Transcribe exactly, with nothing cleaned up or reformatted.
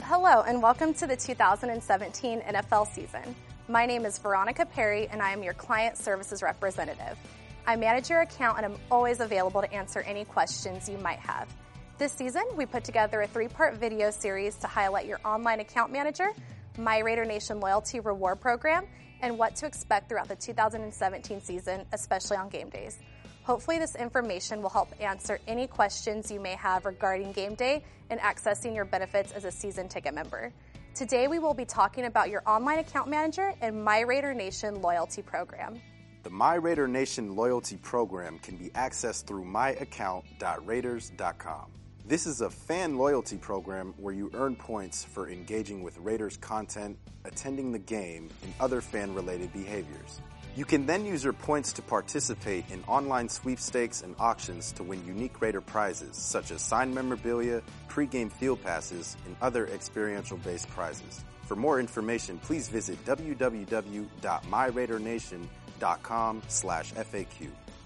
Hello and welcome to the two thousand seventeen N F L season. My name is Veronica Perry and I am your Client Services Representative. I manage your account and I'm always available to answer any questions you might have. This season, we put together a three-part video series to highlight your online account manager, My Raider Nation Loyalty Reward Program, and what to expect throughout the two thousand seventeen season, especially on game days. Hopefully this information will help answer any questions you may have regarding game day and accessing your benefits as a season ticket member. Today we will be talking about your online account manager and My Raider Nation Loyalty Program. The My Raider Nation Loyalty Program can be accessed through my account dot raiders dot com. This is a fan loyalty program where you earn points for engaging with Raiders content, attending the game, and other fan-related behaviors. You can then use your points to participate in online sweepstakes and auctions to win unique Raider prizes such as signed memorabilia, pregame field passes, and other experiential-based prizes. For more information, please visit w w w dot my raider nation dot com slash F A Q.